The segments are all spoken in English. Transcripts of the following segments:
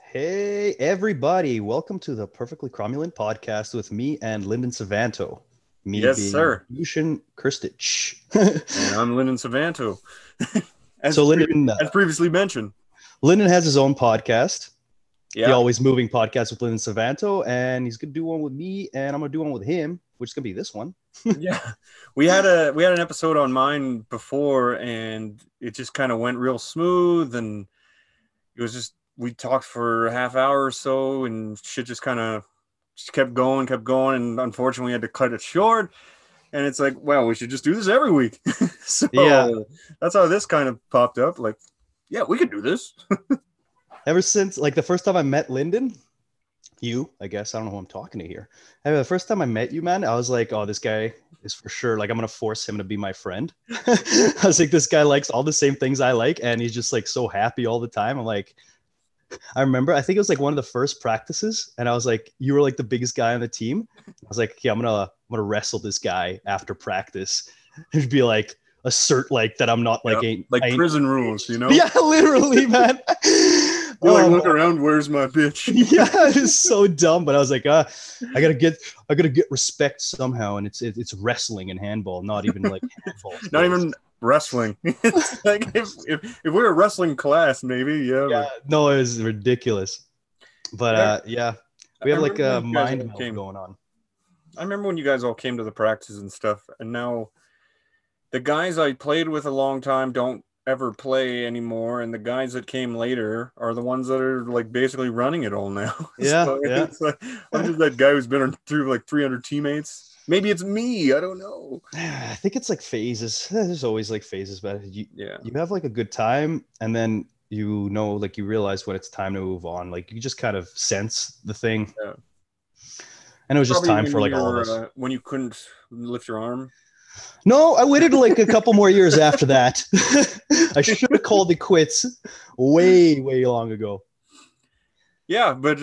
Hey, everybody. Welcome to the Perfectly Cromulent podcast with me and Lyndon Savanto. Me Yes, being sir. Lucian Krstich. And I'm Lyndon Savanto, as So, Lyndon, as previously mentioned. Lyndon has his own podcast, the Yeah, Always Moving podcast with Lyndon Savanto, and he's going to do one with me, and I'm going to do one with him, which is going to be this one. yeah. We had an episode on mine before, and it just kind of went real smooth, and it was just we talked for a half hour or so, and shit just kind of just kept going, and unfortunately, we had to cut it short. And it's like, well, we should just do this every week. Yeah. So that's how this kind of popped up. Like, yeah, we could do this. Ever since, like, the first time I met Lyndon, I guess, I don't know who I'm talking to here. The first time I met you, man, I was like, oh, this guy is for sure, like, I'm going to force him to be my friend. I was like, this guy likes all the same things I like, and he's just like so happy all the time. I'm like, I remember, I think it was like one of the first practices, and I was like, you were like the biggest guy on the team. I was like, yeah, I'm gonna wrestle this guy after practice. It'd be like assert like that I'm not like Yeah, like I ain't prison rules, you know? yeah, literally, man. You're like, Oh look man. around, where's my bitch? Yeah, it's so dumb. But I was like, I gotta get respect somehow, and it's wrestling and handball, not even like handball Not skills. even wrestling. It's like if we're a wrestling class, maybe, yeah, Yeah, but no, it was ridiculous. But yeah, yeah, we I have like remember when a you guys mind all meld came. going on. I remember when you guys all came to the practices and stuff, and now the guys I played with a long time don't ever play anymore, and the guys that came later are the ones that are like basically running it all now. Yeah, So yeah. it's like I'm just that guy who's been through like 300 teammates. Maybe it's me. I don't know. I think it's like phases. There's always like phases, but you Yeah. you have like a good time, and then like you realize when it's time to move on. Like you just kind of sense the thing, Yeah. and it was just Probably time for like all of us. when you couldn't lift your arm. No, I waited like a couple more years after that. I should have called it quits way, way long ago. Yeah, but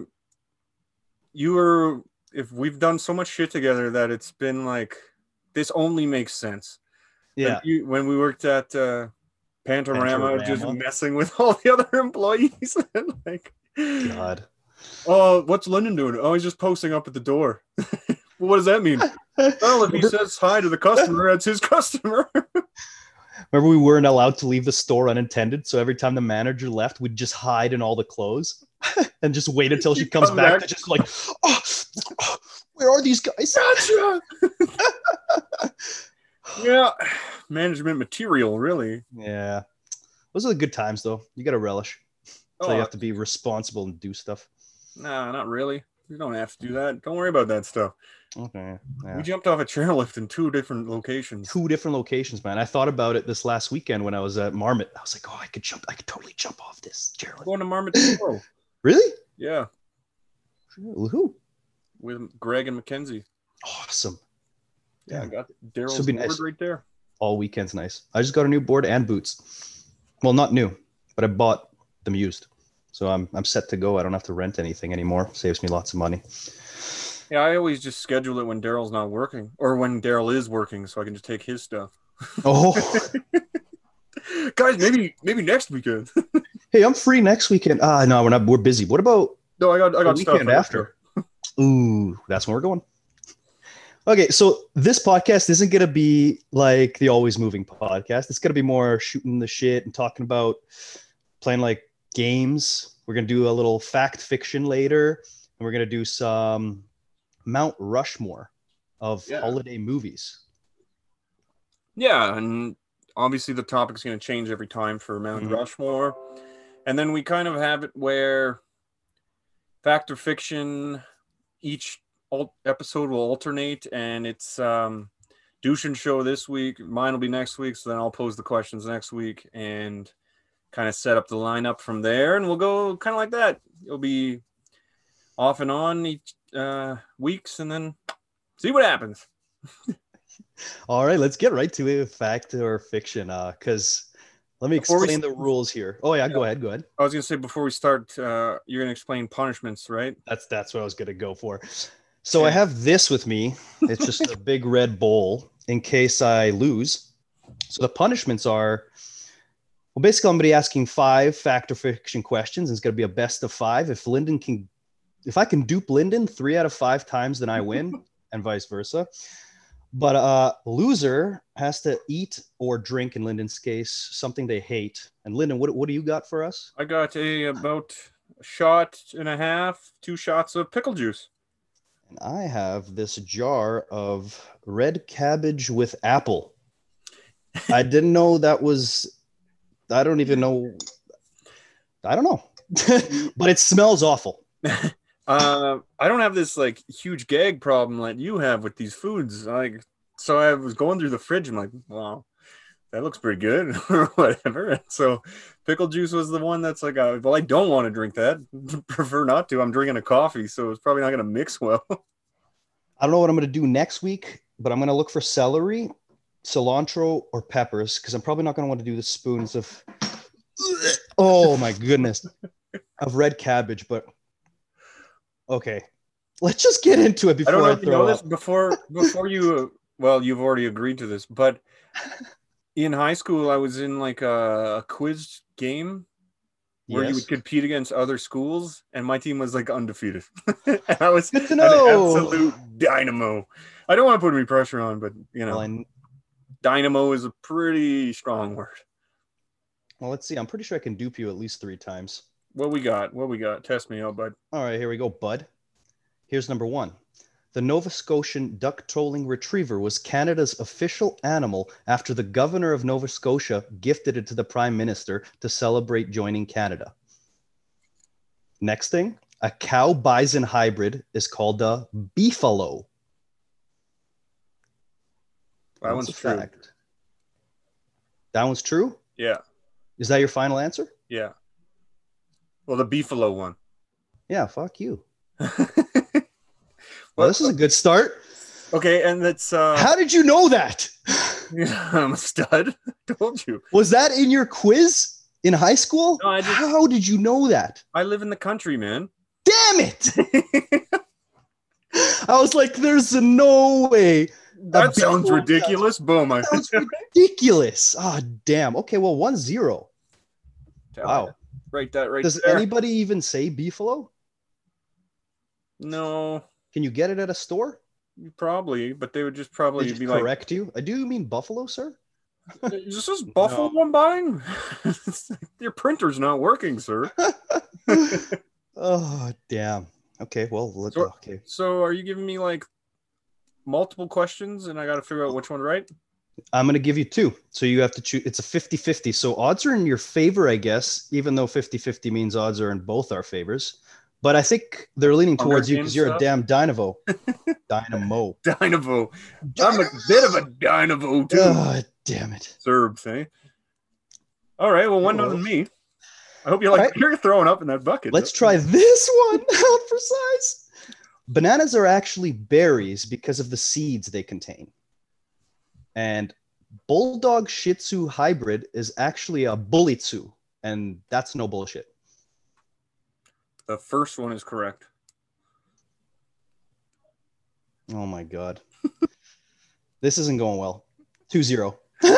you were if we've done so much shit together that it's been like this only makes sense. That Yeah, you when we worked at Pantorama, just Pantorama. messing with all the other employees, and like, God. oh, what's Lyndon doing? Oh, he's just posting up at the door. Well, what does that mean? Well, if he remember, says hi to the customer, that's his customer. remember we weren't allowed to leave the store unattended, so every time the manager left, we'd just hide in all the clothes and just wait until she You comes come back back, to just like, oh, oh, where are these guys? gotcha. Yeah, management material, really. Yeah, those are the good times, though. You got to relish. So you Oh, have to be responsible and do stuff. nah, not really. You don't have to do that. Don't worry about that stuff. Okay, We yeah. jumped off a chairlift in two different locations. Two different locations, man. I thought about it this last weekend when I was at Marmot. I was like, oh, I could totally jump off this I'm chairlift. going to Marmot tomorrow. Really? Yeah, Woohoo. with Greg and Mackenzie. Awesome. Yeah, I Damn. got This would Daryl's be board nice. right there. All weekend's nice. I just got a new board and boots. Well, not new, but I bought them used. So I'm set to go. I don't have to rent anything anymore. Saves me lots of money. Yeah, I always just schedule it when Daryl's not working or when Daryl is working so I can just take his stuff. Oh, Guys, maybe next weekend. hey, I'm free next weekend. No, we're not. We're busy. What about No, I the got stuff weekend for next week. after? Ooh, that's when we're going. Okay, so this podcast isn't going to be like the Always Moving podcast. It's going to be more shooting the shit and talking about playing like games. We're going to do a little fact fiction later, and we're going to do some Mount Rushmore of Yeah. holiday movies. Yeah, and obviously the topic's going to change every time for Mount Mhm. Rushmore. And then we kind of have it where fact or fiction, each episode will alternate, and it's Dushin show this week. Mine will be next week, so then I'll pose the questions next week and kind of set up the lineup from there, and we'll go kind of like that. It'll be off and on each weeks, and then see what happens. All right, let's get right to it. Fact or fiction? Because let me Before we, explain the rules here. Oh yeah, yeah, go ahead. Go ahead. I was gonna say before we start, you're gonna explain punishments, right? That's what I was gonna go for. So I And have this with me. It's just a big red bowl in case I lose. So the punishments are Well, basically, I'm going to be asking 5 fact or fiction questions. It's going to be a best of 5. If I can dupe Lyndon 3 out of 5 times, then I win, and vice versa. But loser has to eat or drink, in Lyndon's case, something they hate. And Lyndon, what do you got for us? I got about a shot and a half, 2 shots of pickle juice. And I have this jar of red cabbage with apple. I didn't know that was. I don't even know. I don't know, but it smells awful. I don't have this like huge gag problem like you have with these foods. So I was going through the fridge. I'm like, wow, that looks pretty good, or whatever. And so pickle juice was the one that's like, well, I don't want to drink that. Prefer not to. I'm drinking a coffee, so it's probably not going to mix well. I don't know what I'm going to do next week, but I'm going to look for celery, cilantro, or peppers because I'm probably not going to want to do the spoons of. Oh my goodness, of red cabbage, but. Okay, let's just get into it before I don't know I if you know this up. before you. Well, you've already agreed to this, but in high school, I was in like a quiz game where you would compete against other schools, and my team was like undefeated. And I was Good to an know. absolute dynamo. I don't want to put any pressure on, but you know, dynamo is a pretty strong word. Well, let's see. I'm pretty sure I can dupe you at least 3 times. What we got? Test me out, bud. All right, here we go, bud. Here's number 1. The Nova Scotian duck-trolling retriever was Canada's official animal after the governor of Nova Scotia gifted it to the prime minister to celebrate joining Canada. Next thing, a cow-bison hybrid is called a beefalo. That one's true. Fact. That one's true? Yeah. Is that your final answer? Yeah. Well, the beefalo one. Yeah, fuck you. Well, this is a good start. Okay, and that's how did you know that? I'm a stud. I told you. Was that in your quiz in high school? No, how did you know that? I live in the country, man. Damn it! I was like, there's no way. That sounds ridiculous. Boom. That sounds ridiculous. Oh, damn. Okay, well, 1-0. Wow. Right there. Does anybody even say beefalo? No. Can you get it at a store? Probably, but they would just probably be like, correct you. Do you mean buffalo, sir? Is this buffalo I'm buying? Your printer's not working, sir. Oh, damn. Okay, well, okay. So are you giving me like multiple questions and I got to figure out which one right? I'm going to give you 2. So you have to choose. It's a 50-50. So odds are in your favor, I guess, even though 50-50 means odds are in both our favors. But I think they're leaning towards you because you're a damn dynamo. Dynamo. Dynamo. I'm a bit of a dynamo, too. Oh, damn it. Serbs, eh? All right, well, 1-0 me. I hope you like you're throwing up in that bucket. Let's try this one out for size. Bananas are actually berries because of the seeds they contain. And Bulldog Shih Tzu hybrid is actually a Bully Tzu, and that's no bullshit. The first one is correct. Oh my God. This isn't going well. 2-0.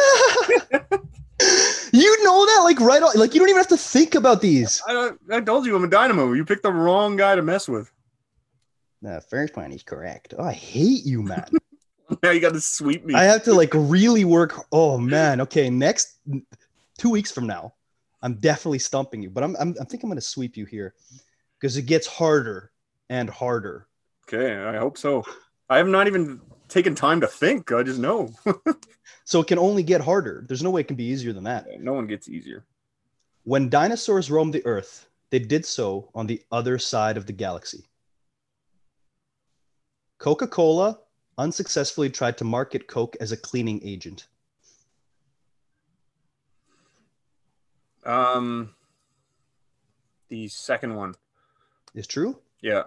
You know that like right on, like you don't even have to think about these. I told you I'm a dynamo. You picked the wrong guy to mess with. The first one is correct. Oh, I hate you, man. Now you got to sweep me. I have to like really work. Oh man. Okay, next 2 weeks from now, I'm definitely stumping you. But I think I'm going to sweep you here because it gets harder and harder. Okay, I hope so. I have not even taken time to think. I just know. So it can only get harder. There's no way it can be easier than that. No one gets easier. When dinosaurs roamed the earth, they did so on the other side of the galaxy. Coca-Cola unsuccessfully tried to market Coke as a cleaning agent. The second one is true. Yeah.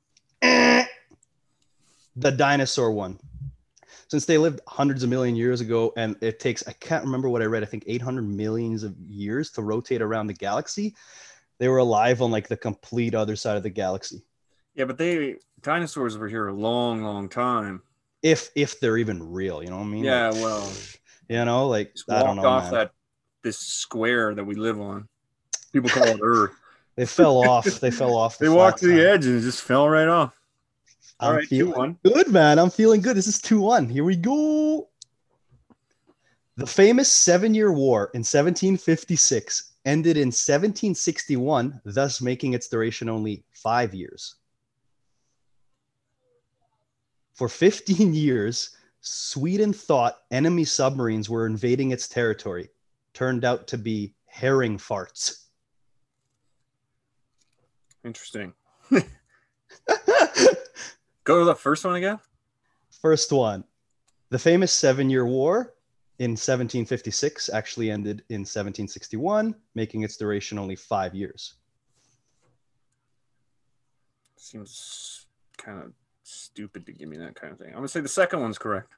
The dinosaur one. Since they lived hundreds of million years ago, and it takes, I can't remember what I read, I think 800 millions of years to rotate around the galaxy. They were alive on like the complete other side of the galaxy. Yeah, but dinosaurs were here a long, long time. If they're even real, you know what I mean? Yeah, well, you know, like I don't know, off man. this square that we live on. People call it Earth. They fell off. They fell off. They walked to the edge and it just fell right off. All I'm right, feeling 2-1. good, man. I'm feeling good. This is 2-1. Here we go. The famous 7-Year War in 1756 ended in 1761, thus making its duration only 5 years. For 15 years, Sweden thought enemy submarines were invading its territory. Turned out to be herring farts. Interesting. Go to the first one again. First one. The famous 7-Year War in 1756 actually ended in 1761, making its duration only 5 years. Seems kind of stupid to give me that kind of thing. I'm gonna say the second one's correct.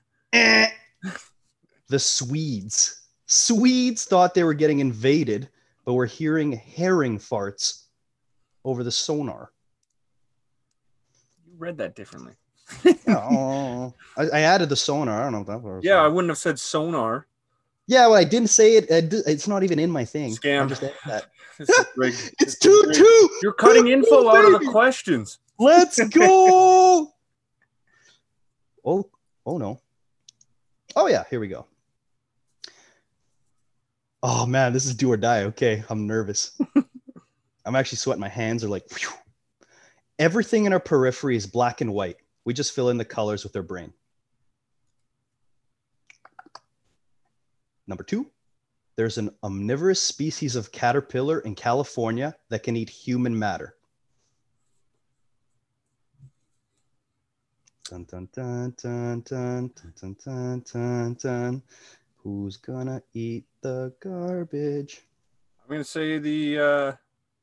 The Swedes. Swedes thought they were getting invaded, but were hearing herring farts over the sonar. You read that differently. Oh, I added the sonar. I don't know if that was. Yeah, I wouldn't have said sonar. Yeah, well, I didn't say it. It's not even in my thing. Scam. I just added that. It's 2-2. You're cutting info out of the questions. Let's go. Oh no. Oh yeah, here we go. Oh man, this is do or die. Okay, I'm nervous. I'm actually sweating. My hands are like, whew. Everything in our periphery is black and white. We just fill in the colors with our brain. Number 2, there's an omnivorous species of caterpillar in California that can eat human matter. Dun, dun, dun, dun, dun, dun, dun, dun, dun. Who's gonna eat the garbage? I'm gonna say the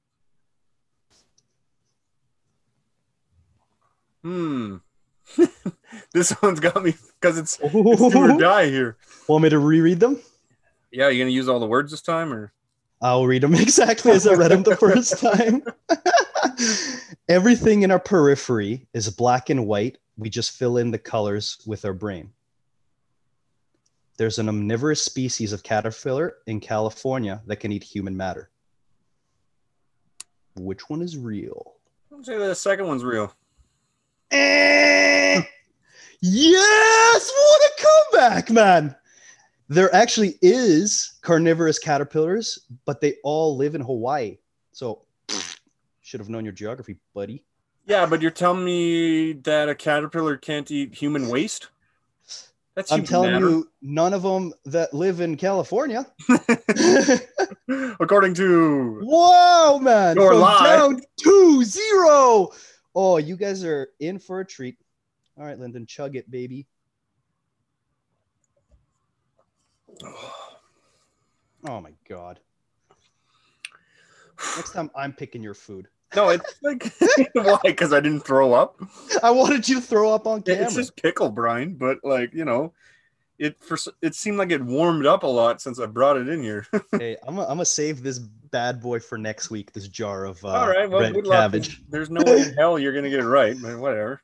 this one's got me because it's do or die here. Want me to reread them? Yeah, you gonna use all the words this time, or I'll read them exactly as I read them the first time. Everything in our periphery is black and white. We just fill in the colors with our brain. There's an omnivorous species of caterpillar in California that can eat human matter. Which one is real? I'm gonna say the second one's real. Yes! What a comeback, man! There actually is carnivorous caterpillars, but they all live in Hawaii. So, should have known your geography, buddy. Yeah, but you're telling me that a caterpillar can't eat human waste? That's I'm telling you, none of them that live in California. According to Whoa, man! Your From lie. down 2-0. Oh, you guys are in for a treat. All right, Lyndon, chug it, baby. Oh my God. Next time I'm picking your food. No, it's like why? Because I didn't throw up. I wanted you to throw up on camera. It's just pickle brine, but like it seemed like it warmed up a lot since I brought it in here. Hey, I'm gonna save this bad boy for next week. This jar of all right, well, red good cabbage. luck. There's no way in hell you're gonna get it right, but whatever.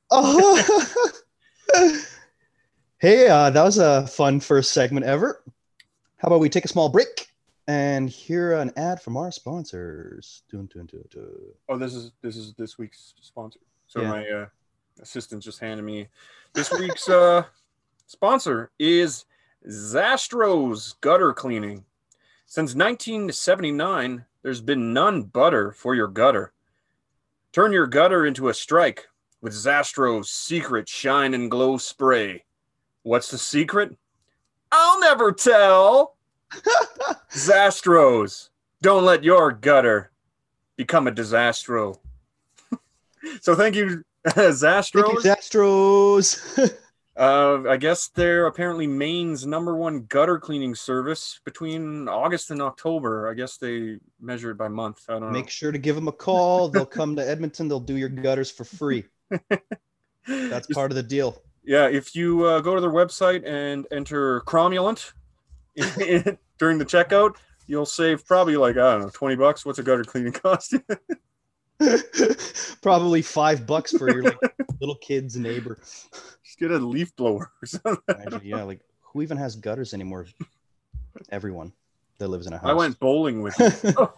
Hey, that was a fun first segment ever. How about we take a small break and hear an ad from our sponsors? Dun, dun, dun, dun. Oh, this is this week's sponsor. So Yeah. my assistant just handed me this week's sponsor is Zastro's Gutter Cleaning. Since 1979, there's been none better for your gutter. Turn your gutter into a strike with Zastro's secret shine and glow spray. What's the secret? I'll never tell. Zastro's. Don't let your gutter become a disastro. So thank you, Zastro's. Thank you, Zastros. I guess they're apparently Maine's #1 gutter cleaning service between August and October. I guess they measure it by month. I don't know. Make sure to give them a call. They'll come to Edmonton. They'll do your gutters for free. That's part of the deal. Yeah, if you go to their website and enter Cromulent during the checkout, you'll save probably like, I don't know, $20. What's a gutter cleaning cost? Probably $5 for your little kid's neighbor. Just get a leaf blower or something. Imagine, yeah, like who even has gutters anymore? Everyone. that lives in a house. I went bowling with you.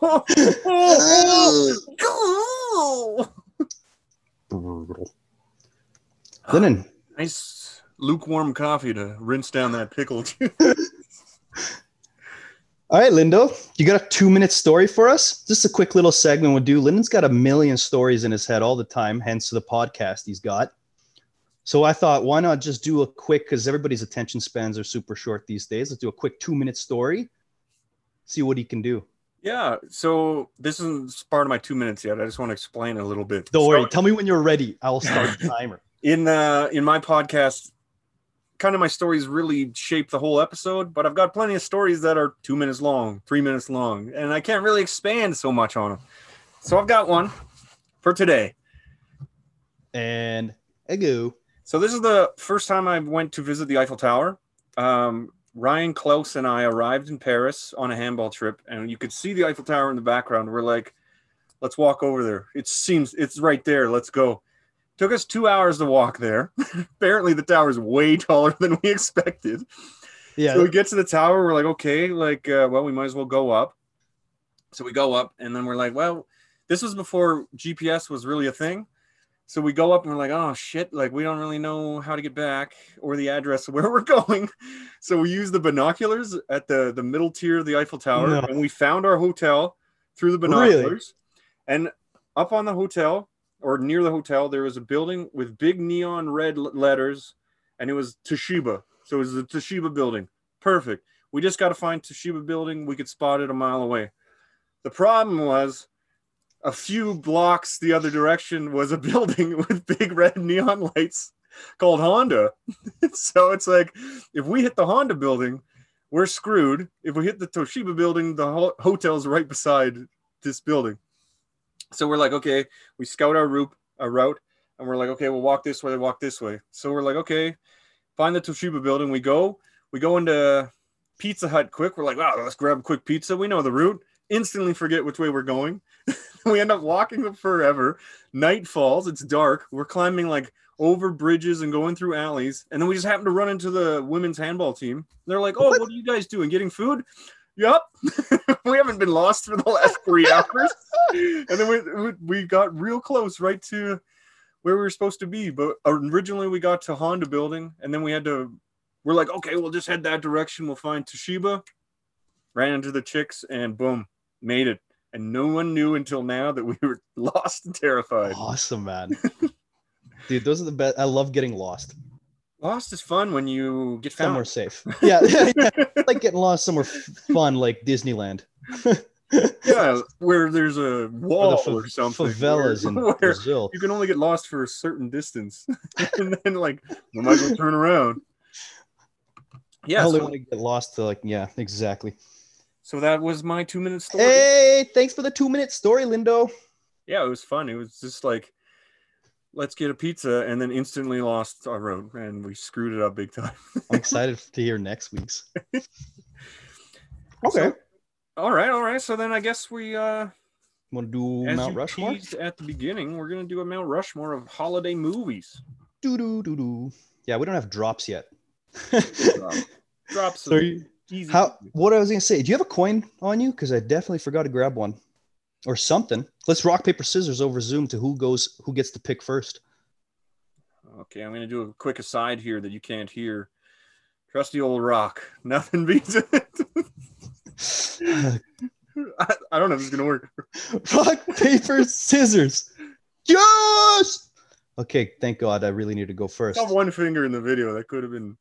Brutal. Lennon. Nice lukewarm coffee to rinse down that pickle. All right, Lindo, you got a 2-minute story for us? Just a quick little segment we'll do. Lyndon's got a million stories in his head all the time, hence the podcast he's got. So I thought, why not just do a quick, because everybody's attention spans are super short these days. Let's do a quick 2-minute story, see what he can do. Yeah, so this isn't part of my 2 minutes yet. I just want to explain a little bit. Don't worry, tell me when you're ready. I will start the timer. In my podcast, kind of my stories really shape the whole episode, but I've got plenty of stories that are 2 minutes long, 3 minutes long, and I can't really expand so much on them. So I've got one for today. And I go. So this is the first time I went to visit the Eiffel Tower. Ryan Klaus and I arrived in Paris on a handball trip, and you could see the Eiffel Tower in the background. We're like, let's walk over there. It seems it's right there. Let's go. Took us 2 hours to walk there. Apparently the tower is way taller than we expected. Yeah. So we get to the tower. We're like, okay, well, we might as well go up. So we go up, and then we're like, well, this was before GPS was really a thing. So we go up and we're like, oh shit, like we don't really know how to get back or the address of where we're going. So we use the binoculars at the middle tier of the Eiffel Tower, and we found our hotel through the binoculars. Really? And up on the hotel, or near the hotel, there was a building with big neon red letters, and it was Toshiba. So it was the Toshiba building. Perfect. We just got to find Toshiba building. We could spot it a mile away. The problem was a few blocks the other direction was a building with big red neon lights called Honda. So it's like, if we hit the Honda building, we're screwed. If we hit the Toshiba building, the hotel's right beside this building. So we're like, okay, we scout our route, and we're like, okay, we'll walk this way. So we're like, okay, find the Toshiba building. We go into Pizza Hut quick. We're like, wow, let's grab a quick pizza. We know the route. Instantly forget which way we're going. We end up walking forever. Night falls. It's dark. We're climbing like over bridges and going through alleys. And then we just happen to run into the women's handball team. They're like, oh, what are you guys doing? Getting food? Yup. We haven't been lost for the last 3 hours. And then we got real close right to where we were supposed to be. But originally we got to Honda building, and then we're like, okay, we'll just head that direction. We'll find Toshiba. Ran into the chicks, and boom, made it. And no one knew until now that we were lost and terrified. Awesome, man. Dude, those are the best. I love getting lost. Lost is fun when you get found. Somewhere safe. Yeah. Like getting lost somewhere fun, like Disneyland. Yeah, where there's a wall or something. Favelas in Brazil. You can only get lost for a certain distance. And then, like, we might as well turn around. Yeah. I only want to get lost to, like, yeah, exactly. So that was my 2-minute story. Hey, thanks for the 2-minute story, Lindo. Yeah, it was fun. It was just like, let's get a pizza, and then instantly lost our road, and we screwed it up big time. I'm excited to hear next week's. Okay. So, all right. So then I guess we want to do Mount Rushmore? At the beginning, we're going to do a Mount Rushmore of holiday movies. Yeah, we don't have drops yet. Drops. Easy. What I was going to say, do you have a coin on you? Because I definitely forgot to grab one. Or something. Let's rock, paper, scissors over Zoom to who gets to pick first. Okay, I'm going to do a quick aside here that you can't hear. Trusty old rock. Nothing beats it. I don't know if it's going to work. Rock, paper, scissors. Yes! Okay, thank God. I really need to go first. I got one finger in the video. That could have been...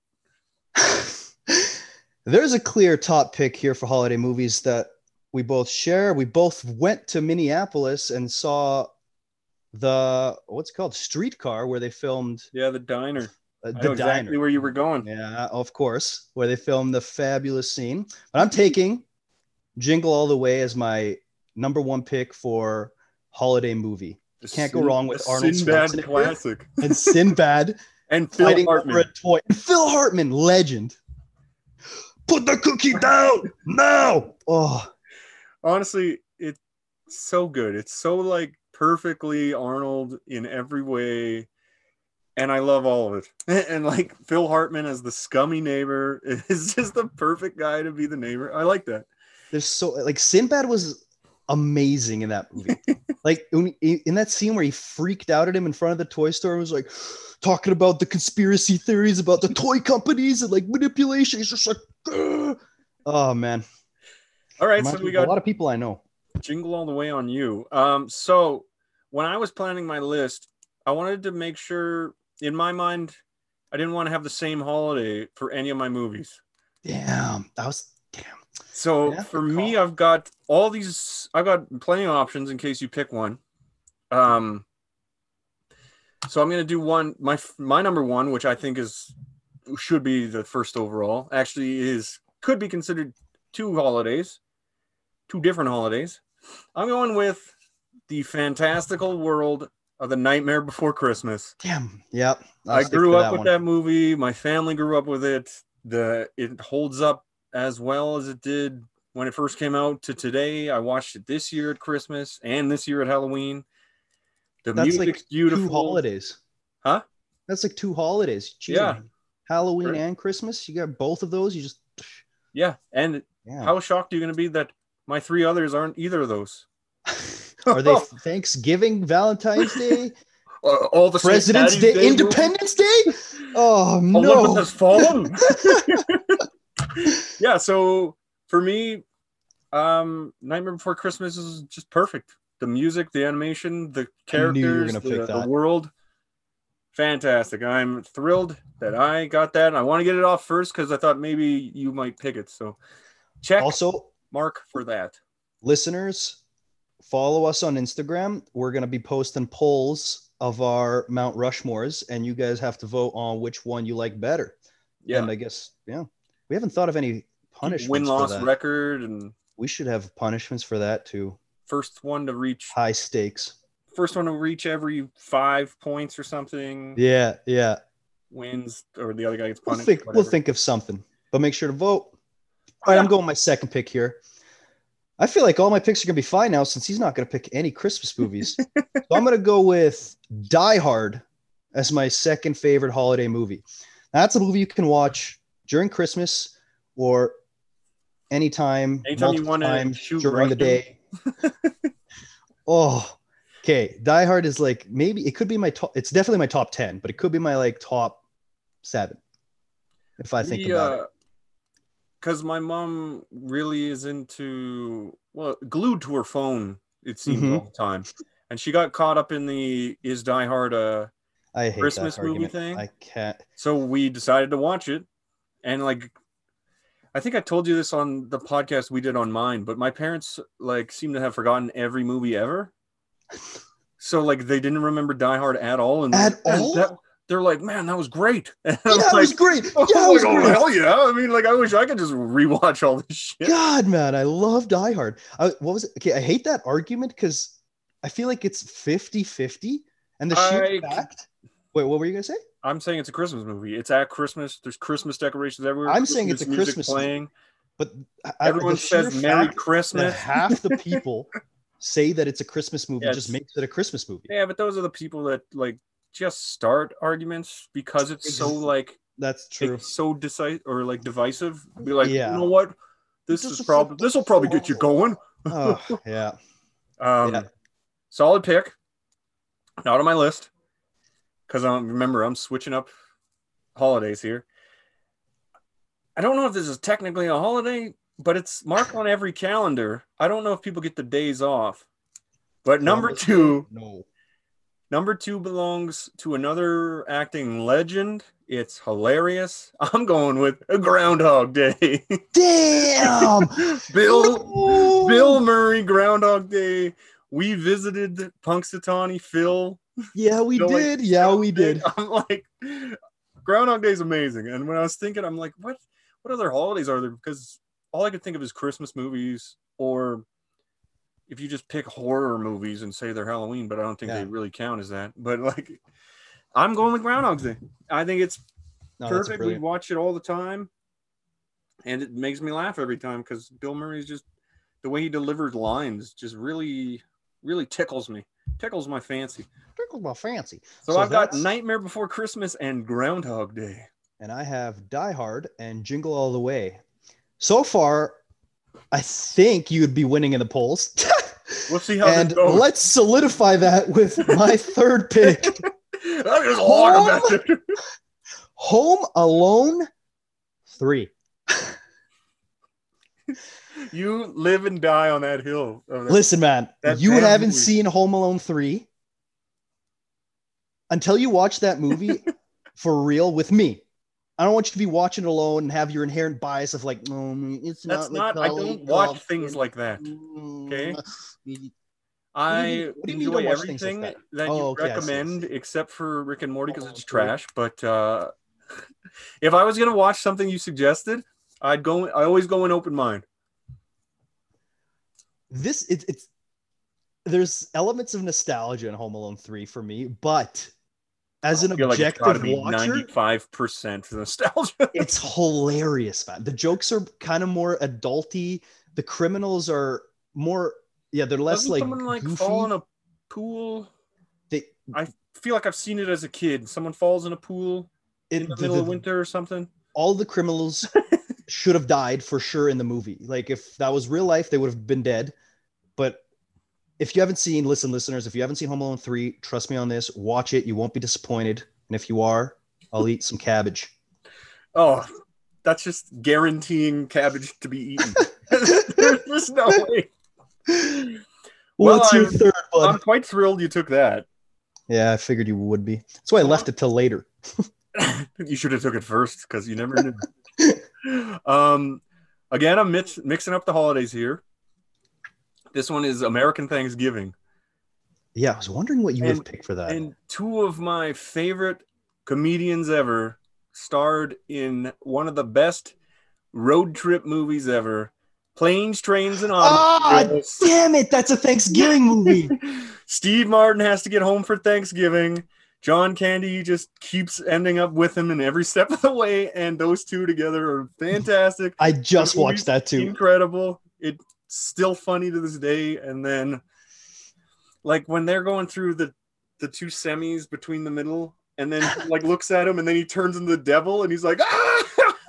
There's a clear top pick here for holiday movies that we both share. We both went to Minneapolis and saw what's it called? Streetcar, where they filmed. Yeah, the diner. The exactly diner. Where you were going. Yeah, of course, where they filmed the fabulous scene. But I'm taking Jingle All the Way as my number one pick for holiday movie. Can't go wrong with Arnold Schwarzenegger. Classic. And Sinbad. And Phil Hartman. Phil Hartman, legend. Put the cookie down now. Oh, honestly, it's so good. It's so like perfectly Arnold in every way, and I love all of it. And like Phil Hartman as the scummy neighbor is just the perfect guy to be the neighbor. I like that. There's so like Sinbad was amazing in that movie. Like in that scene where he freaked out at him in front of the toy store and was like talking about the conspiracy theories about the toy companies and like manipulation. He's just like, "Ugh." Oh man. All right, Reminds so me we of a got lot of people I know. Jingle All the Way on You. So when I was planning my list, I wanted to make sure in my mind, I didn't want to have the same holiday for any of my movies. Damn. So Yeah, for good me, call. I've got plenty of options in case you pick one. So I'm going to do my number one, which I think should be the first overall, actually could be considered two different holidays. I'm going with The Fantastical World of The Nightmare Before Christmas. Damn. Yep. I grew up with that movie. My family grew up with it. It holds up as well as it did when it first came out to today. I watched it this year at Christmas and this year at Halloween. The That's music's like beautiful. 2 holidays. Huh? That's like 2 holidays. Jeez. Yeah. Halloween and Christmas. You got both of those. You just Yeah. And how shocked are you going to be that my three others aren't either of those? Are they Thanksgiving, Valentine's Day, all the President's Day, Independence Day? Oh no! Olympus has fallen. Yeah. So for me, Nightmare Before Christmas is just perfect. The music, the animation, the characters, the world. Fantastic. I'm thrilled that I got that. And I want to get it off first because I thought maybe you might pick it. So check also mark for that. Listeners, follow us on Instagram. We're going to be posting polls of our Mount Rushmores, and you guys have to vote on which one you like better. Yeah. And I guess, we haven't thought of any punishments. Win-loss record, and we should have punishments for that too. First one to reach high stakes. First one to reach every 5 points or something. Yeah. Wins, or the other guy gets punished. We'll think of something, but make sure to vote. All right, I'm going with my second pick here. I feel like all my picks are going to be fine now since he's not going to pick any Christmas movies. So I'm going to go with Die Hard as my second favorite holiday movie. Now, that's a movie you can watch during Christmas or anytime you want to shoot during the day. Oh, okay. Die Hard is like, maybe it could be my top. It's definitely my top 10, but it could be my like top 7 if I think about it. Because my mom really is glued to her phone, it seems, all the time. And she got caught up in is Die Hard a Christmas movie thing? I can't. So we decided to watch it. And I think I told you this on the podcast we did on mine, but my parents seem to have forgotten every movie ever. So they didn't remember Die Hard at all. They're like, man, that was great. And that was great. Yeah, was great. Hell yeah. I mean, I wish I could just rewatch all this shit. God, man, I love Die Hard. What was it? Okay, I hate that argument because I feel like it's 50-50. And the sheer fact... Wait, what were you going to say? I'm saying it's a Christmas movie. It's at Christmas. There's Christmas decorations everywhere. I'm saying it's a Christmas playing. But everyone says Merry Christmas. Half the people say that it's a Christmas movie just makes it a Christmas movie. Yeah, but those are the people that just start arguments because it's so that's true. It's so decisive or divisive. Be like, you know what? This will probably get you going. Oh yeah. Solid pick. Not on my list because I'm switching up holidays here. I don't know if this is technically a holiday, but it's marked on every calendar. I don't know if people get the days off. But number two belongs to another acting legend. It's hilarious. I'm going with a Groundhog Day. Damn! Bill Murray, Groundhog Day. We visited Punxsutawney Phil. Yeah, we did. We did. I'm like, Groundhog Day is amazing. And when I was thinking, I'm like, what other holidays are there? Because all I could think of is Christmas movies, or if you just pick horror movies and say they're Halloween, but I don't think they really count as that. But I'm going with Groundhog Day. I think it's perfect. We watch it all the time, and it makes me laugh every time because Bill Murray's just the way he delivers lines just really, really tickles me. Tickles my fancy. Tickles my fancy. So I've got Nightmare Before Christmas and Groundhog Day. And I have Die Hard and Jingle All the Way. So far, I think you'd be winning in the polls. We'll see how And this goes. let's solidify that with my third pick. I'm just walking back there. Home Alone 3. You live and die on that hill. Listen, man, that you damn haven't movie. seen Home Alone 3 until you watch that movie for real with me. I don't want you to be watching it alone and have your inherent bias of like, no, it's That's not. I don't watch things like that. Okay. I what do you mean you enjoy don't watch things like everything that? that Oh, you okay, I see, I recommend see. except for Rick and Morty because Oh, it's okay. trash. But if I was gonna watch something you suggested, I always go in open mind. It's there's elements of nostalgia in Home Alone 3 for me, but as an I feel like it's got to objective be watcher, 95% nostalgia. it's hilarious, man. The jokes are kind of more adulty. The criminals are more, yeah, they're less Doesn't like someone like fall in goofy. a pool? They I feel like I've seen it as a kid. Someone falls in a pool in the middle of winter or something. all the criminals should have died for sure in the movie. Like if that was real life, they would have been dead. But if you haven't seen, listen, listeners, if you haven't seen Home Alone 3, trust me on this, watch it. You won't be disappointed. And if you are, I'll eat some cabbage. Oh, that's just guaranteeing cabbage to be eaten. There's no way. Well, What's your third, bud? I'm quite thrilled you took that. Yeah, I figured you would be. That's why I left it till later. You should have took it first because you never knew. Again, I'm mixing up the holidays here. This one is American Thanksgiving. Yeah, I was wondering what you would have picked for that. And two of my favorite comedians ever starred in one of the best road trip movies ever, Planes, Trains, and Automobiles. Ah, damn it! That's a Thanksgiving movie. Steve Martin has to get home for Thanksgiving. John Candy just keeps ending up with him in every step of the way, and those two together are fantastic. I just watched that too. Incredible. It's still funny to this day. And then, like when they're going through the two semis between the middle, and then he, like looks at him, and then he turns into the devil, and he's like, ah!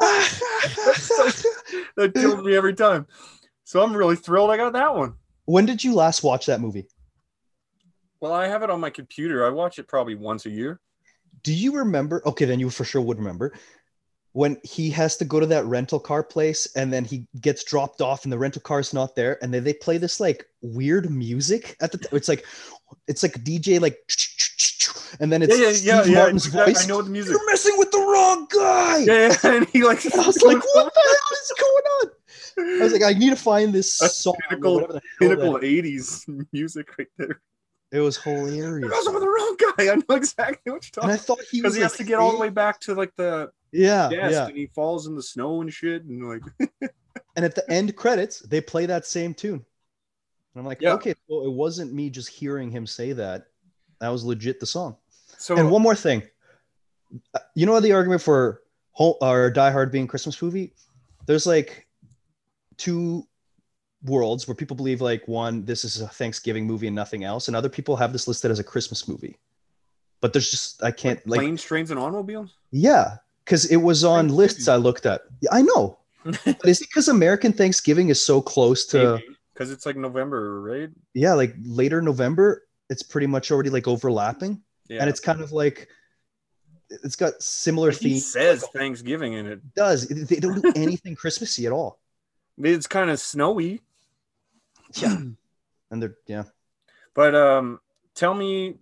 That kills me every time. So I'm really thrilled I got that one. When did you last watch that movie? Well, I have it on my computer. I watch it probably once a year. Do you remember? Okay, then you for sure would remember when he has to go to that rental car place and then he gets dropped off and the rental car's not there. And then they play this like weird music at the it's like DJ like, and then it's Steve Martin's voice. I know the music. You're messing with the wrong guy. Yeah. And he like, I was like, what the hell is going on? I was like, I need to find this That's song. Pinnacle 80s music right there. It was hilarious. You're messing with the wrong guy. I know exactly what you're talking about. And I thought he was because he has to get all the way back to like the and he falls in the snow and shit and like. And at the end credits, they play that same tune. And I'm like, okay, well, it wasn't me just hearing him say that. That was legit the song. So, and one more thing, you know the argument for Die Hard being a Christmas movie? There's like two worlds where people believe like one, this is a Thanksgiving movie and nothing else, and other people have this listed as a Christmas movie. But there's just I can't like Planes, Trains, and Automobiles. Yeah, because it was on lists I looked at. I know, but is it because American Thanksgiving is so close to? Because it's like November, right? Yeah, like later November. It's pretty much already like overlapping, and it's kind of like it's got similar themes. It says Thanksgiving in it. It does. They don't do anything Christmassy at all. It's kind of snowy. Yeah. And they're But tell me,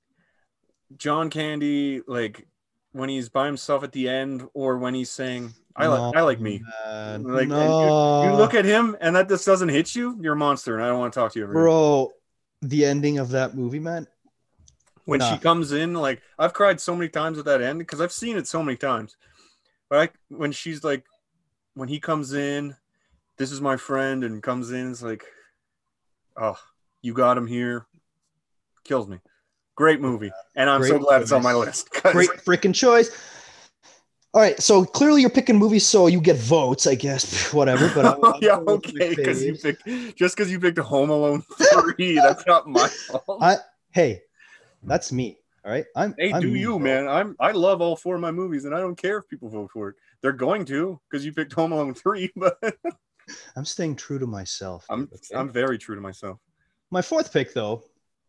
John Candy, like when he's by himself at the end or when he's saying I like me. Like you look at him and that just doesn't hit you, you're a monster and I don't want to talk to you ever. Bro, the ending of that movie, man. When she comes in, like I've cried so many times with that end because I've seen it so many times. But when she's like when he comes in, this is my friend, and comes in, it's like, oh, you got him here. Kills me. Great movie. And I'm so glad it's on my list. Great freaking choice. All right. So clearly you're picking movies so you get votes, I guess. Whatever. But yeah, okay. Because you picked Home Alone 3. That's not my fault. Hey, that's me. All right. I'm you, man. I love all four of my movies, and I don't care if people vote for it. They're going to, because you picked Home Alone 3, but I'm staying true to myself. I'm Dude, okay? I'm very true to myself. My fourth pick, though,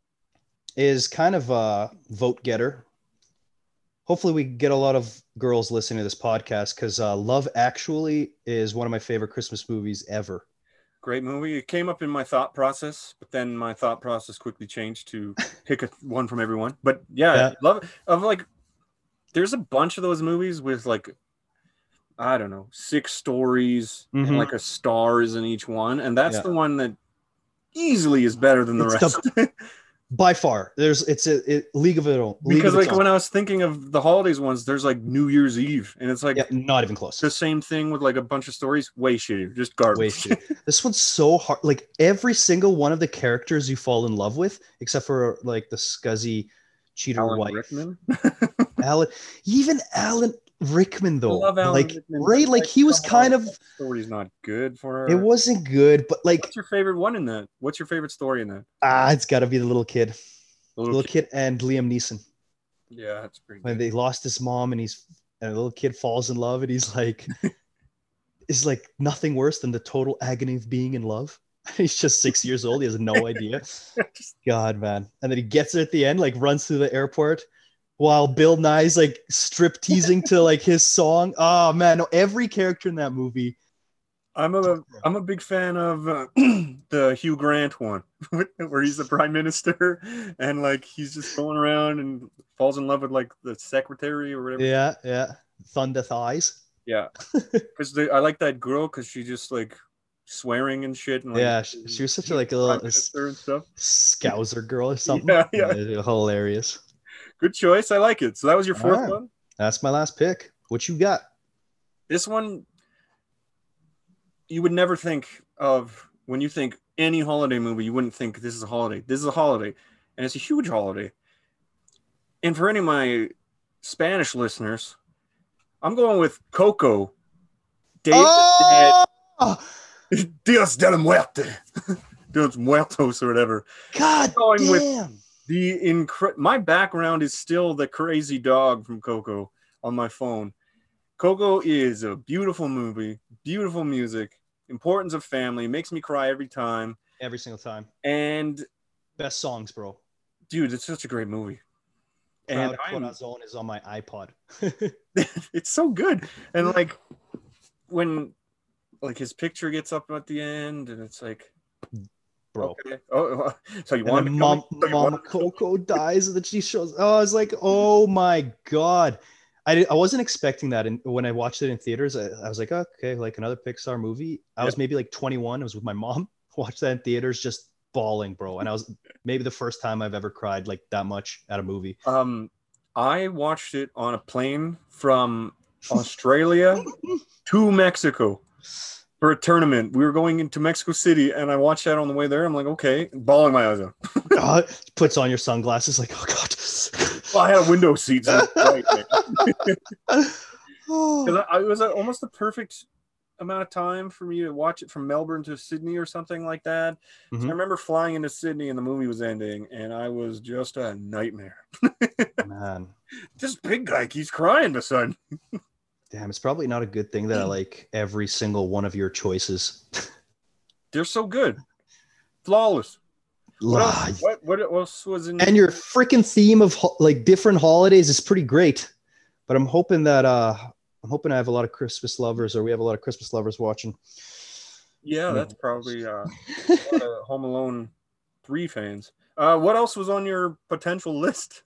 is kind of a vote getter. Hopefully, we get a lot of girls listening to this podcast because Love Actually is one of my favorite Christmas movies ever. Great movie. It came up in my thought process, but then my thought process quickly changed to pick one from everyone. But yeah, Yeah. love of like. There's a bunch of those movies with like, I don't know, 6 stories and Mhm. like a stars in each one, and that's Yeah. the one that easily is better than the It's rest. by far. It's a league of it all. Because Of its like own. when I was thinking of the holidays ones, there's like New Year's Eve, and it's like Yeah, not even close. the same thing with like a bunch of stories. Way shittier, just Way garbage. shitty. This one's so hard. Like every single one of the characters you fall in love with, except for like the scuzzy cheater Alan wife, Rickman. Alan. Even Alan Rickman, I though, love Alan like Rickman, but right, like like, he was come on, kind of. that story's not good for It her. wasn't good, but like What's your favorite one in that? What's your favorite story in that? it's got to be the little kid, The little kid, and Liam Neeson Yeah, that's pretty when good. they lost his mom, and the little kid falls in love, and he's like, is like nothing worse than the total agony of being in love. He's just 6 years old. He has no idea. God, man. And then he gets it at the end, like runs through the airport while Bill Nye's like strip teasing to like his song. Oh man, no, every character in that movie. I'm a big fan of the Hugh Grant one, where he's the prime minister and like he's just going around and falls in love with like the secretary or whatever. Yeah, yeah. Thunder thighs. Yeah, because I like that girl because she just like swearing and shit and like Yeah, she was such a like a prime little minister and stuff. scouser girl or something. Yeah, yeah. Hilarious. Good choice. I like it. So that was your All fourth right. one. That's my last pick. What you got? This one you would never think of when you think any holiday movie. You wouldn't think this is a holiday. This is a holiday, and it's a huge holiday. And for any of my Spanish listeners, I'm going with Coco. David Oh, Dios de la Muerte. Dios Muertos or whatever. God Going with damn. my background is still the crazy dog from Coco on my phone. Coco is a beautiful movie, beautiful music, importance of family, makes me cry every time. Every single time. And Best songs, bro. dude, it's such a great movie. Proud And Corazon is on my iPod. it's so good. And like when like his picture gets up at the end and it's like Bro. okay. Oh, so you And want then to Mom Coco dies and then she shows. Oh, I was like, oh my God. I wasn't expecting that. And when I watched it in theaters, I was like, okay, like another Pixar movie. I was maybe like 21. I was with my mom. Watched that in theaters, just bawling, bro. And I was maybe the first time I've ever cried like that much at a movie. I watched it on a plane from Australia to Mexico for a tournament. We were going into Mexico City, and I watched that on the way there. I'm like, okay, bawling my eyes out. Puts on your sunglasses, like, oh God. Well, I had a window seat, so right there. Oh. It was almost the perfect amount of time for me to watch it from Melbourne to Sydney or something like that. Mhm. So I remember flying into Sydney and the movie was ending, and I was just a nightmare. Man. This big guy keeps crying beside me. Damn, it's probably not a good thing that I like every single one of your choices. They're so good. Flawless. Lie. What else was in? And your freaking theme of like different holidays is pretty great. But I'm hoping I have a lot of Christmas lovers, or we have a lot of Christmas lovers watching. Yeah, that's probably a lot of Home Alone 3 fans. What else was on your potential list?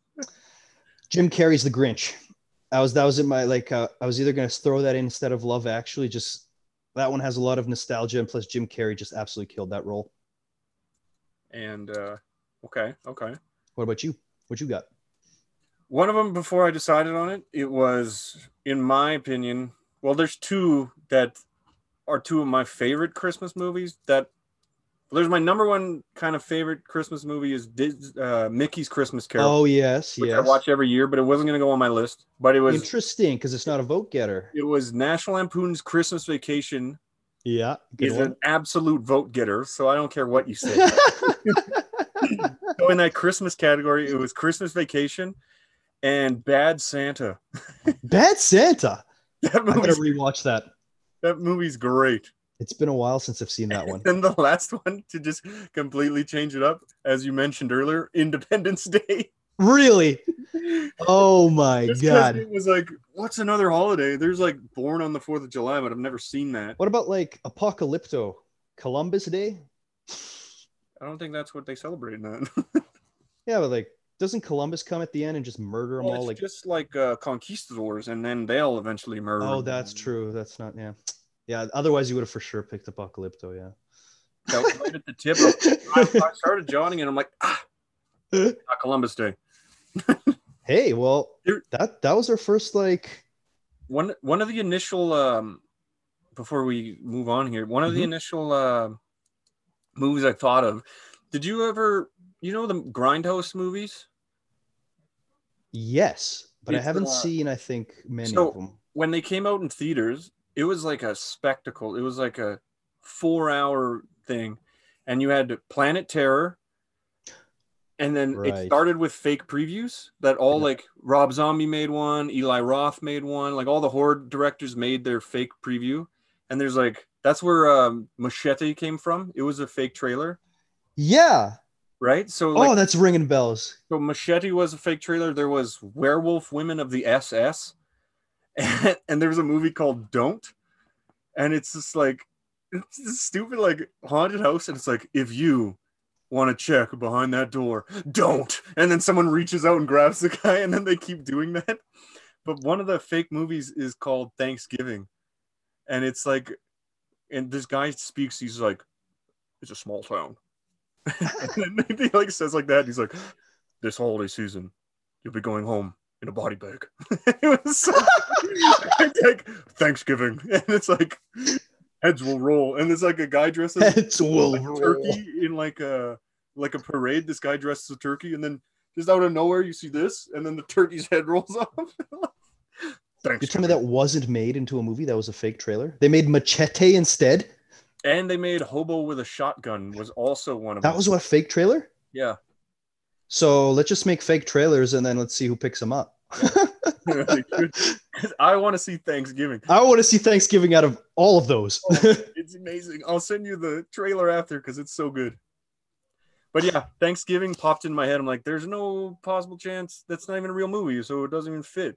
Jim Carrey's The Grinch. That was in my like. I was either going to throw that in instead of Love Actually. Just that one has a lot of nostalgia, and plus Jim Carrey just absolutely killed that role. And okay. What about you? What you got? One of them, before I decided on it, it was, in my opinion, well, there's two that are two of my favorite Christmas movies. There's my number one kind of favorite Christmas movie is Mickey's Christmas Carol. Oh yes, which I watch every year, but it wasn't going to go on my list. But it was interesting because it's not a vote getter. It was National Lampoon's Christmas Vacation. Yeah, is an absolute vote getter, so I don't care what you say. So in that Christmas category, it was Christmas Vacation and Bad Santa. Bad Santa. I gotta rewatch that. That movie's great. It's been a while since I've seen that one. And the last one, to just completely change it up, as you mentioned earlier, Independence Day. Really? Oh my Just because God. it was like, what's another holiday? There's like Born on the 4th of July, but I've never seen that. What about like Apocalypto? Columbus Day? I don't think that's what they celebrate in that. Yeah, but like, doesn't Columbus come at the end and just murder them Well, all? it's Like, just like conquistadors, and then they'll eventually murder oh, them. that's true. That's not, yeah. Yeah, otherwise you would have for sure picked Apocalypto, yeah. That was right at the tip. I started jawing, and I'm like, not Columbus Day. Hey, well, that was our first like One of the initial before we move on here, one of the initial movies I thought of. Did you ever, the Grindhouse movies? yes, but I It's, haven't seen, I think, many of so them. when they came out in theaters, it was like a spectacle. It was like a 4-hour thing, and you had Planet Terror, and then it Right. started with fake previews that all Yeah. like Rob Zombie made one, Eli Roth made one, like all the horror directors made their fake preview. And there's like, that's where Machete came from. It was a fake trailer, Yeah. right? So Oh, like, that's ringing bells. so Machete was a fake trailer. There was Werewolf Women of the SS, and there was a movie called Don't, and it's just like, it's this stupid like haunted house, and it's like, if you want to check behind that door, don't. And then someone reaches out and grabs the guy, and then they keep doing that. But one of the fake movies is called Thanksgiving, and it's like, and this guy speaks. He's like, "It's a small town," and then he like says like that. He's like, "This holiday season, you'll be going home in a body bag." It was so like Thanksgiving, and it's like heads will roll, and it's like a guy dressed as Heads will like roll. turkey in like a parade. This guy dressed as a turkey, and then just out of nowhere you see this, and then the turkey's head rolls off. You tell me that wasn't made into a movie? That was a fake trailer? They made Machete instead? And they made Hobo with a Shotgun was also one of them. That was what, fake trailer? Yeah. So let's just make fake trailers and then let's see who picks them up. I want to see Thanksgiving. I want to see Thanksgiving out of all of those. It's amazing. I'll send you the trailer after because it's so good. But yeah, Thanksgiving popped in my head. I'm like, there's no possible chance that's not even a real movie, so it doesn't even fit.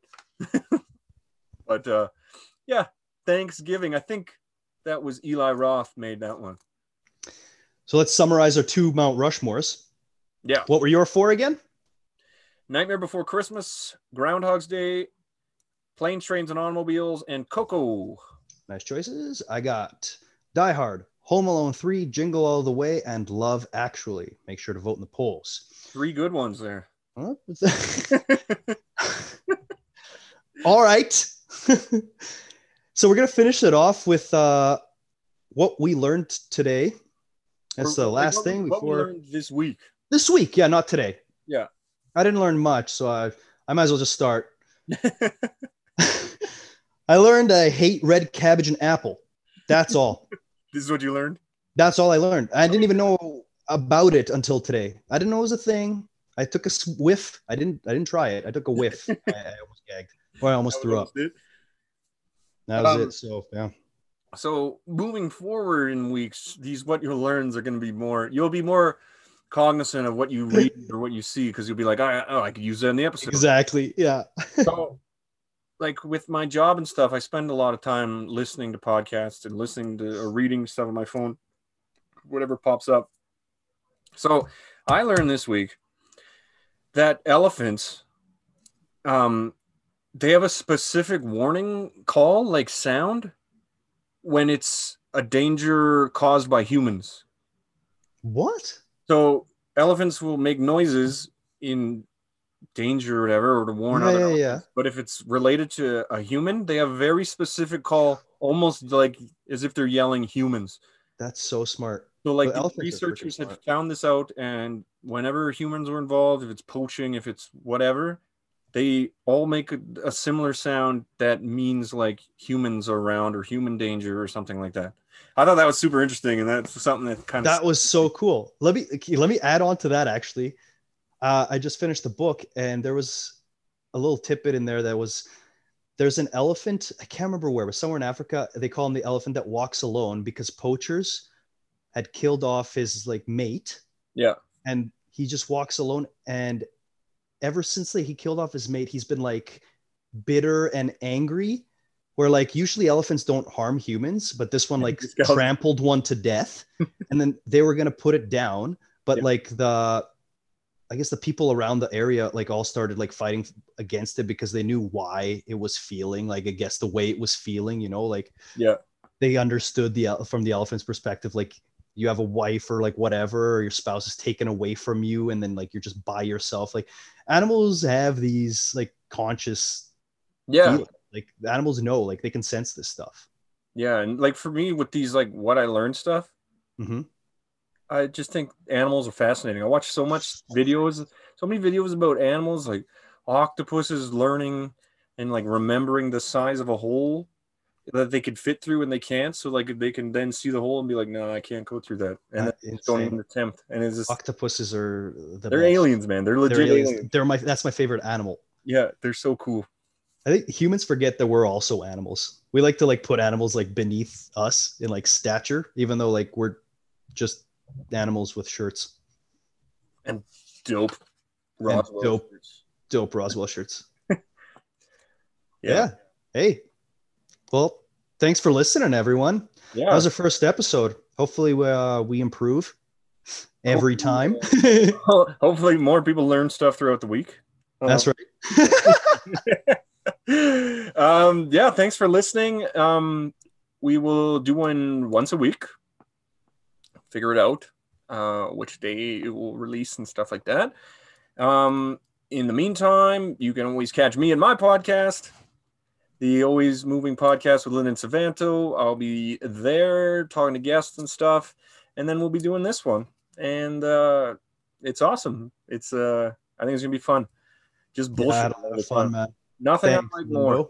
But yeah, Thanksgiving. I think that was Eli Roth made that one. So let's summarize our 2 Mount Rushmores. Yeah. What were your 4 again? Nightmare Before Christmas, Groundhog's Day, Planes, Trains, and Automobiles, and Coco. Nice choices. I got Die Hard, Home Alone 3, Jingle All the Way, and Love Actually. Make sure to vote in the polls. 3 good ones there. Huh? All right. So we're going to finish it off with what we learned today. That's the last thing before. What we learned this week. This week. Yeah, not today. Yeah. I didn't learn much, so I might as well just start. I learned I hate red cabbage and apple. That's all. This is what you learned? That's all I learned. I didn't even know about it until today. I didn't know it was a thing. I took a whiff. I didn't try it. I took a whiff. I almost gagged. Or I almost threw up. That was it. So yeah. So moving forward in weeks, these what you'll learn are going to be more. You'll be more cognizant of what you read or what you see because you'll be like, I could use that in the episode. Exactly. Yeah. So, like with my job and stuff, I spend a lot of time listening to podcasts and listening to or reading stuff on my phone, whatever pops up. So I learned this week that elephants, they have a specific warning call, like sound, when it's a danger caused by humans. What? So elephants will make noises in danger or whatever, or to warn other elephants. Yeah. But if it's related to a human, they have a very specific call, almost like as if they're yelling humans. That's so smart. So like the researchers had found this out, and whenever humans were involved, if it's poaching, if it's whatever, they all make a similar sound that means like humans are around or human danger or something like that. I thought that was super interesting, and that's something that kind of... That was so cool. Let me add on to that, actually. I just finished the book, and there was a little tidbit in there that was there's an elephant. I can't remember where, but somewhere in Africa, they call him the elephant that walks alone because poachers had killed off his like mate, Yeah. and he just walks alone. And ever since like, he killed off his mate, he's been like bitter and angry. Where like usually elephants don't harm humans, but this one like trampled one to death, and then they were gonna put it down, but like I guess the people around the area like all started like fighting against it because they knew why it was feeling like, I guess the way it was feeling, you know, like they understood from the elephant's perspective, like you have a wife or like whatever, or your spouse is taken away from you, and then like you're just by yourself. Like animals have these like conscious feelings. Like the animals know, like they can sense this stuff. Yeah, and like for me with these like what I learned stuff, I just think animals are fascinating. I watch so many videos about animals, like octopuses learning and like remembering the size of a hole that they could fit through and they can't. So like they can then see the hole and be like, no, I can't go through that. And then don't even attempt. And it's just octopuses are they're best. Aliens, man. They're legit aliens. That's my favorite animal. Yeah, they're so cool. I think humans forget that we're also animals. We like to like put animals like beneath us in like stature, even though like we're just animals with shirts and dope Roswell shirts. Yeah. Hey, well, thanks for listening, everyone. Yeah, that was our first episode. Hopefully we improve every time. Hopefully more people learn stuff throughout the week. That's right. Yeah, thanks for listening. We will do one once a week. Figure it out which day it will release and stuff like that. In the meantime, you can always catch me in my podcast, the Always Moving Podcast with Lynn and Savanto. I'll be there talking to guests and stuff, and then we'll be doing this one, and it's awesome. It's I think it's gonna be fun. Just bullshit. Yeah, fun, man. Nothing I like more.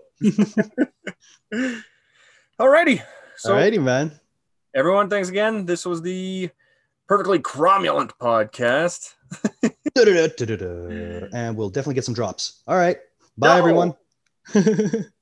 Alrighty. Alrighty, man. Everyone, thanks again. This was the Perfectly Cromulent Podcast. And we'll definitely get some drops. All right. Bye, everyone.